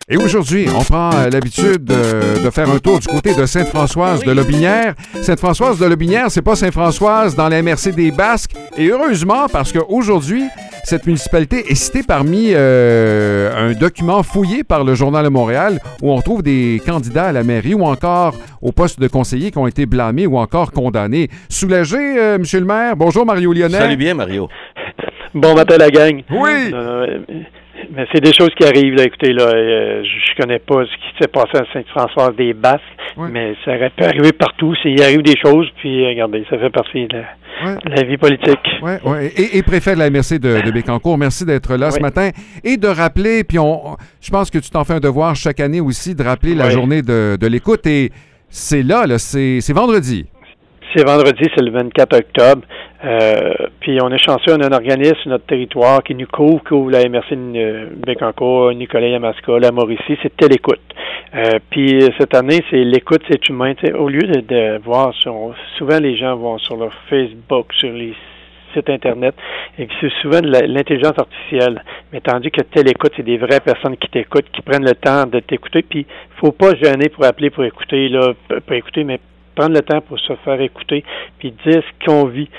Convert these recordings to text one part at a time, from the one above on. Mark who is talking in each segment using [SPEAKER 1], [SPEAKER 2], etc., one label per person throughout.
[SPEAKER 1] Et aujourd'hui, on prend l'habitude de faire un tour du côté de Sainte-Françoise de Lotbinière. Sainte-Françoise de Lotbinière, c'est pas Sainte-Françoise dans la MRC des Basques. Et heureusement, parce qu'aujourd'hui, cette municipalité est citée parmi un document fouillé par le Journal de Montréal où on retrouve des candidats à la mairie ou encore au poste de conseiller qui ont été blâmés ou encore condamnés. Soulagé, monsieur le maire? Bonjour, Mario Lionnet.
[SPEAKER 2] Salut bien, Mario.
[SPEAKER 3] Bon matin, la gang.
[SPEAKER 1] Oui.
[SPEAKER 3] Mais c'est des choses qui arrivent, là. Écoutez, là, je connais pas ce qui s'est passé à Sainte-Françoise des Basques, mais ça aurait pu arriver partout. Il arrive des choses, puis regardez, ça fait partie de la vie politique.
[SPEAKER 1] Oui. Et préfet de la MRC de Bécancour, merci d'être là ce matin et de rappeler, puis je pense que tu t'en fais un devoir chaque année aussi, de rappeler la journée de l'écoute. Et c'est là, c'est vendredi.
[SPEAKER 3] C'est vendredi, c'est le 24 octobre. Puis on est chanceux, on a un organisme sur notre territoire qui nous couvre la MRC de Bécancour, Nicolet-Yamaska, la Mauricie, c'est Télécoute. Puis cette année, c'est l'écoute, c'est humain. Au lieu de voir souvent les gens vont sur leur Facebook, sur les sites Internet, et c'est souvent de l'intelligence artificielle. Mais tandis que Télécoute, c'est des vraies personnes qui t'écoutent, qui prennent le temps de t'écouter. Puis faut pas gêner pour appeler, pour écouter, là, pas écouter, mais prendre le temps pour se faire écouter, puis dire ce qu'on vit,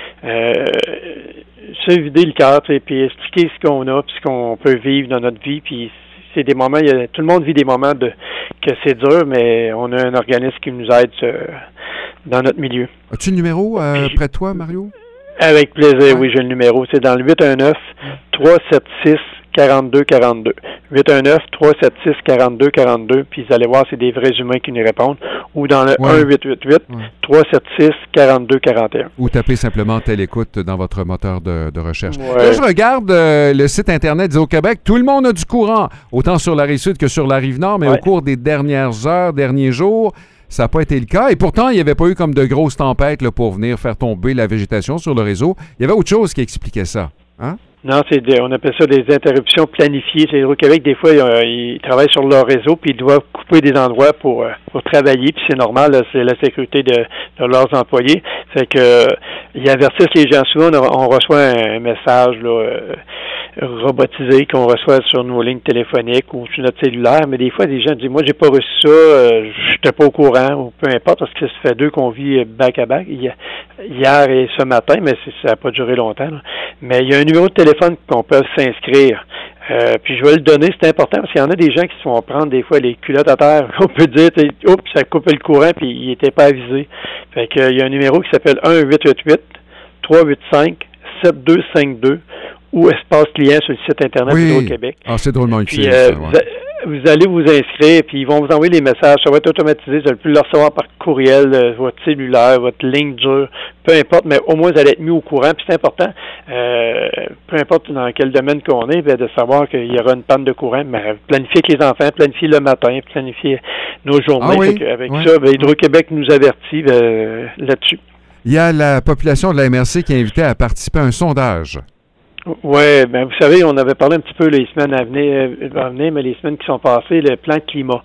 [SPEAKER 3] se vider le cœur, puis expliquer ce qu'on a, puis ce qu'on peut vivre dans notre vie, puis c'est des moments, tout le monde vit des moments que c'est dur, mais on a un organisme qui nous aide dans notre milieu.
[SPEAKER 1] As-tu le numéro près de toi, Mario?
[SPEAKER 3] Avec plaisir, oui, j'ai le numéro. C'est dans le 819-376-4242. 819-376-4242, puis vous allez voir, c'est des vrais humains qui nous répondent. Ou dans le 1-888-376-4241.
[SPEAKER 1] Ou tapez simplement Télécoute dans votre moteur de recherche. Là, je regarde le site Internet d'Hydro-Québec. Tout le monde a du courant, autant sur la Rive-Sud que sur la Rive-Nord, mais au cours des dernières heures, derniers jours, ça n'a pas été le cas. Et pourtant, il n'y avait pas eu comme de grosses tempêtes là, pour venir faire tomber la végétation sur le réseau. Il y avait autre chose qui expliquait ça. Hein?
[SPEAKER 3] Non, on appelle ça des interruptions planifiées. C'est Hydro-Québec, des fois, ils travaillent sur leur réseau, puis ils doivent couper des endroits pour travailler, puis c'est normal, là, c'est la sécurité de leurs employés. Fait que ils avertissent les gens. Souvent, on reçoit un message là, robotisé qu'on reçoit sur nos lignes téléphoniques ou sur notre cellulaire, mais des fois, des gens disent, moi, j'ai pas reçu ça, je n'étais pas au courant, ou peu importe, parce que ça fait 2 qu'on vit back-à-back, hier et ce matin, mais ça n'a pas duré longtemps, là. Mais il y a un numéro de téléphone qu'on peut s'inscrire. Puis je vais le donner, c'est important, parce qu'il y en a des gens qui se font prendre des fois les culottes à terre. On peut dire, oups, ça coupait le courant, puis il n'était pas avisé. Fait que il y a un numéro qui s'appelle 1-888-385-7252 ou espace client sur le site Internet de Québec.
[SPEAKER 1] Ah, c'est drôlement utile.
[SPEAKER 3] Vous allez vous inscrire, puis ils vont vous envoyer les messages. Ça va être automatisé. Vous allez plus le recevoir par courriel, votre cellulaire, votre ligne dure, peu importe, mais au moins vous allez être mis au courant. Puis c'est important, peu importe dans quel domaine qu'on est, de savoir qu'il y aura une panne de courant. Mais planifier avec les enfants, planifier le matin, planifier nos journées. Avec ça, Hydro-Québec nous avertit là-dessus.
[SPEAKER 1] Il y a la population de la MRC qui est invitée à participer à un sondage.
[SPEAKER 3] Oui, ben vous savez, on avait parlé un petit peu les semaines à venir, mais les semaines qui sont passées, le plan climat,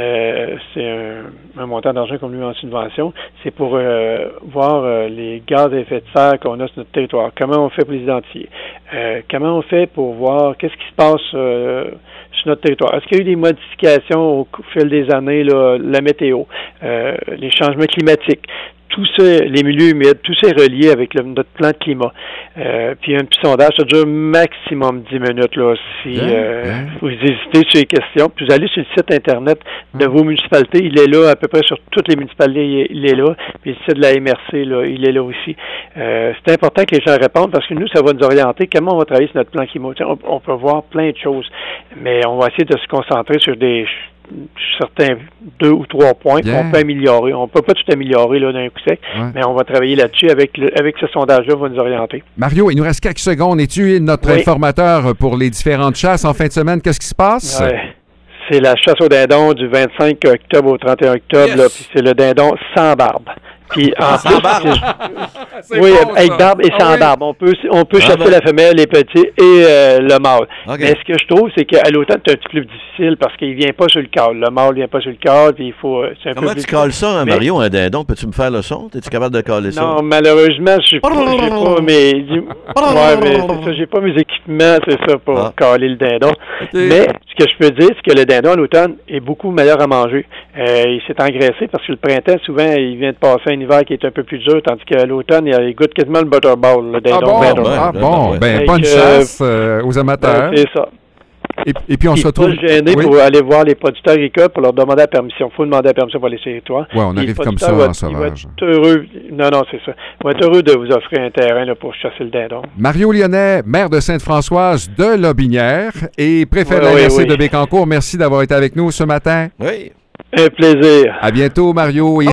[SPEAKER 3] c'est un montant d'argent qu'on lui met en subvention. C'est pour voir les gaz à effet de serre qu'on a sur notre territoire. Comment on fait pour les identifier? Comment on fait pour voir qu'est-ce qui se passe sur notre territoire? Est-ce qu'il y a eu des modifications au fil des années, là, la météo, les changements climatiques? Tout ça, les milieux humides, tout ça est relié avec notre plan de climat. Puis un petit sondage, ça dure maximum 10 minutes, là, si vous hésitez sur les questions. Puis vous allez sur le site Internet de vos municipalités, il est là à peu près sur toutes les municipalités, il est là. Puis le site de la MRC, là, il est là aussi. C'est important que les gens répondent parce que nous, ça va nous orienter comment on va travailler sur notre plan climat. On peut voir plein de choses, mais on va essayer de se concentrer sur certains 2 ou 3 points qu'on peut améliorer. On ne peut pas tout améliorer là, d'un coup sec, mais on va travailler là-dessus avec ce sondage-là, va nous orienter.
[SPEAKER 1] Mario, il nous reste quelques secondes. Es-tu notre informateur pour les différentes chasses en fin de semaine? Qu'est-ce qui se passe?
[SPEAKER 3] C'est la chasse au dindon du 25 octobre au 31 octobre, là, puis c'est le dindon sans barbe. Puis
[SPEAKER 2] sans barbe.
[SPEAKER 3] Oui, bon, avec barbe et sans barbe. On peut chasser la femelle, les petits et le mâle. Okay. Mais ce que je trouve, c'est qu'à l'automne, c'est un petit peu plus difficile parce qu'il vient pas sur le câble. Le mâle vient pas sur le câble, puis il faut.
[SPEAKER 2] Comment tu cales ça, Mario, un dindon? Peux-tu me faire le son? Es-tu capable de caler ça?
[SPEAKER 3] Non, malheureusement, j'ai pas mes. J'ai pas mes équipements, c'est ça, pour caler le dindon. Mais ce ce que je peux dire, c'est que le dindon à l'automne est beaucoup meilleur à manger. Il s'est engraissé parce que le printemps, souvent, il vient de passer un hiver qui est un peu plus dur, tandis qu'à l'automne, il goûte quasiment le butterball, le dindon.
[SPEAKER 1] Bonne chasse aux amateurs.
[SPEAKER 3] C'est ça.
[SPEAKER 1] Et puis on se retrouve...
[SPEAKER 3] Pas gêné pour aller voir les producteurs agricoles pour leur demander la permission. Il faut demander la permission pour les territoires.
[SPEAKER 1] Oui, on arrive comme ça en sauvage.
[SPEAKER 3] Il va être heureux. Non, c'est ça. Il va être heureux de vous offrir un terrain là, pour chasser le dindon.
[SPEAKER 1] Mario Lyonnais, maire de Sainte-Françoise de Lotbinière et préfet de la MRC de Bécancour, merci d'avoir été avec nous ce matin.
[SPEAKER 2] Oui.
[SPEAKER 3] Un plaisir.
[SPEAKER 1] À bientôt, Mario.